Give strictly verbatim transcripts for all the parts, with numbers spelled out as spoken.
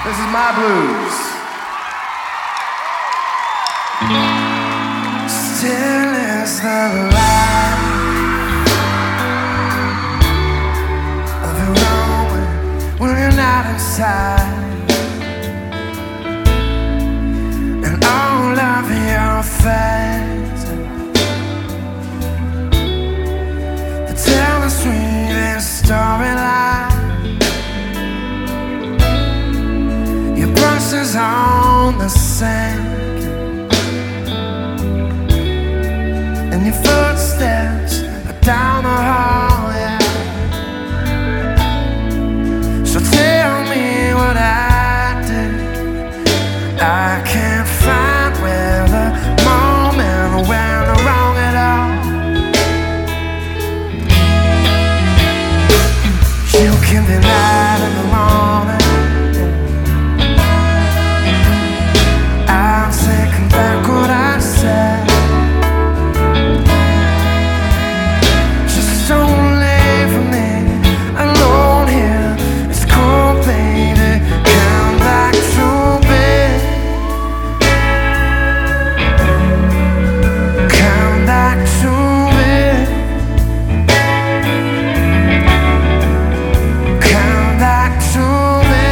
This is my blues. Still is the light of your own when you're not inside, and all of your face that tell the sweetest storyline. Your brush is on the sand, and your footsteps are down the hall, yeah. So tell me what I did. I can't find where the moment went wrong at all. You can be light in the morning. I'm taking back what I said. Just don't leave me alone here. It's cold, baby. Come back to me. Come back to me. Come back to me.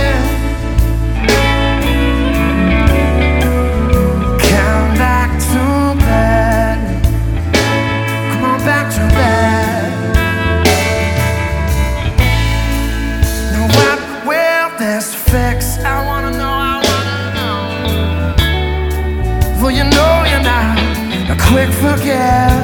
Come back to bed. Come on back to bed. Now what will this fix? I wanna know, I wanna know. Well, you know you're not a quick forget,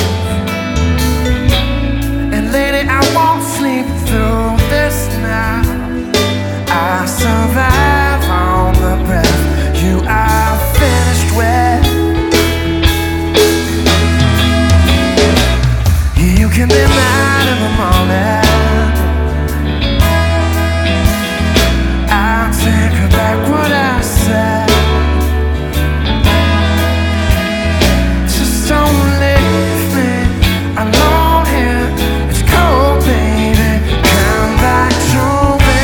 and lady, I won't sleep through this now. I survive on the breath you are finished with. You can be mad in the morning. I'll take back what I said. Just don't leave me alone here. It's cold, baby. Come back to me.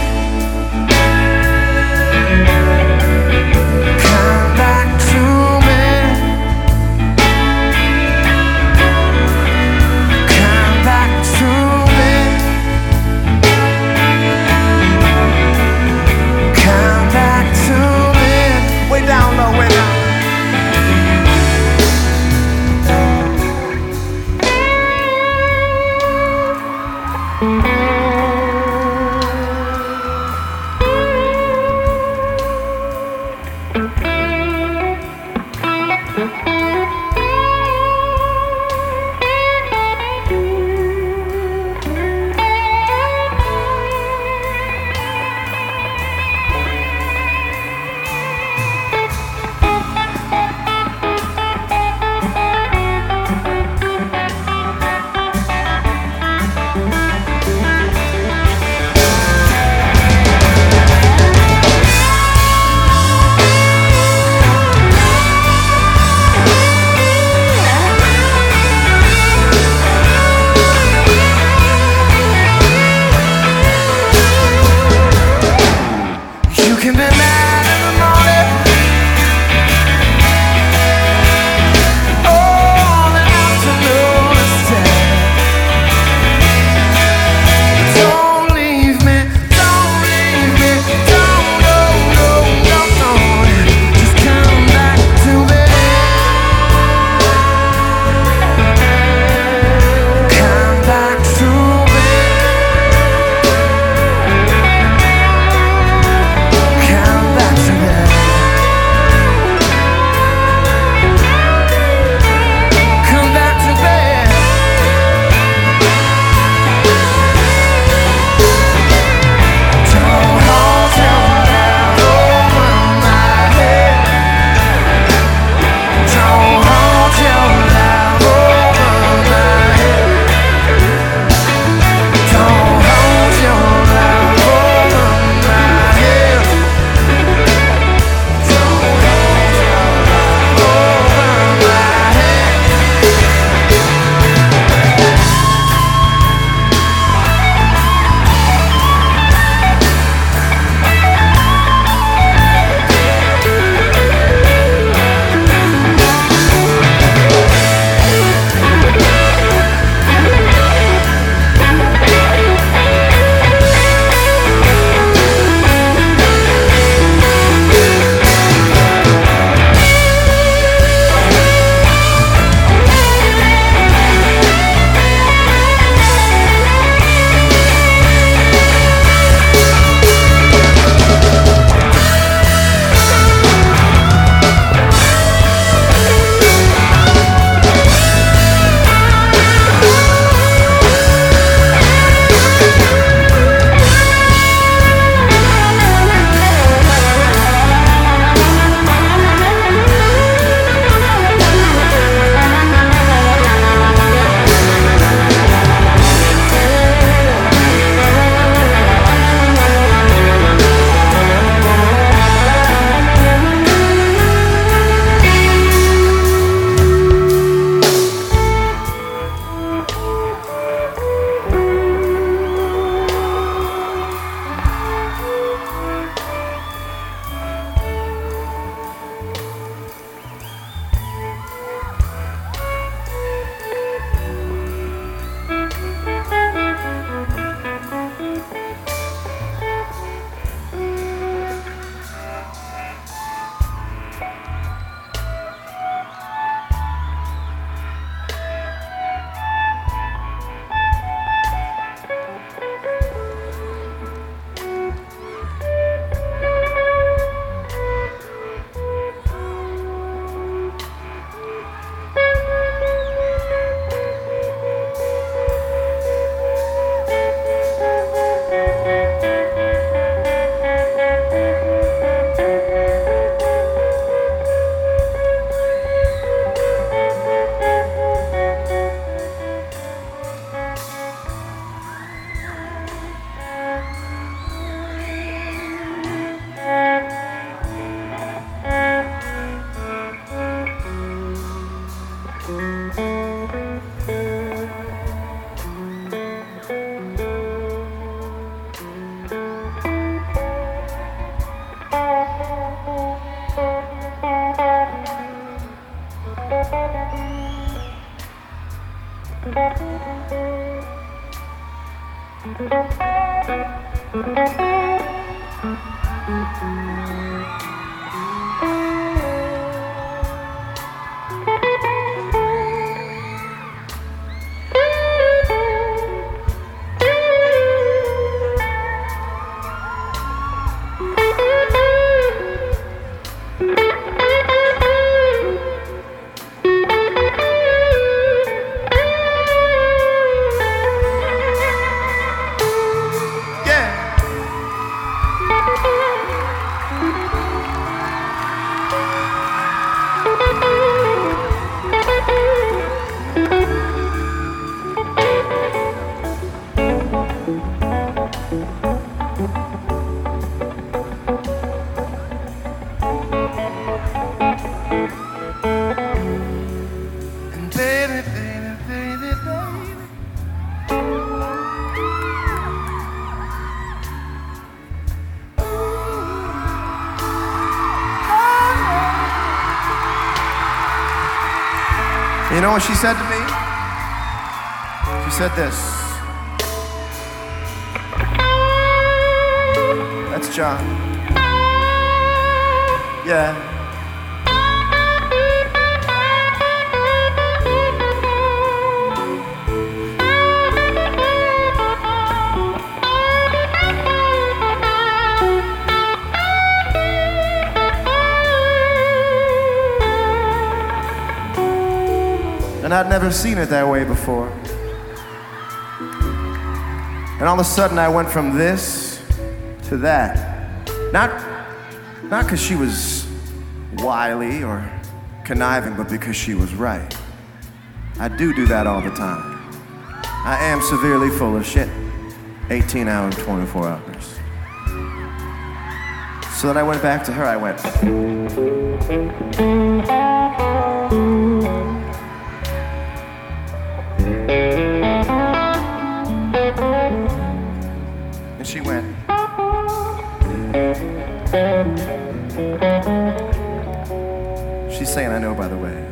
Come back to me. Come back to me. Come back to me. Way down low, way down. You can be mad in the morning. All the afternoon is dead. Don't leave me, don't leave me, don't, no, no, no, no. Just come back to me. Come back to me. Come back You know what she said to me? She said this. That's John. Yeah. And I'd never seen it that way before. And all of a sudden I went from this to that. Not, not because she was wily or conniving, but because she was right. I do do that all the time. I am severely full of shit. eighteen hours, twenty-four hours. So then I went back to her, I went, and she went, she's saying I know, by the way.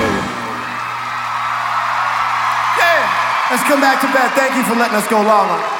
Let's come back to bed. Thank you for letting us go long.